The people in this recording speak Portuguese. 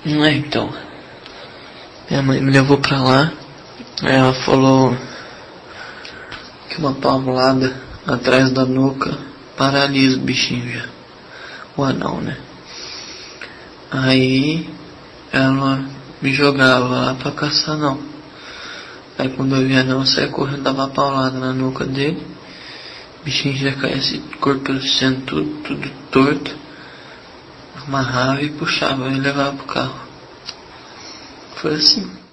Então. Minha mãe me levou pra lá. Aí ela falou que uma paulada atrás da nuca paralisa o bichinho já. O anão, né? Aí ela me jogava lá pra caçar não. Aí quando eu via não, eu saía correndo, dava uma paulada na nuca dele. O bichinho já caía esse corpo sendo tudo torto. Amarrava e puxava e levava pro carro. Foi assim.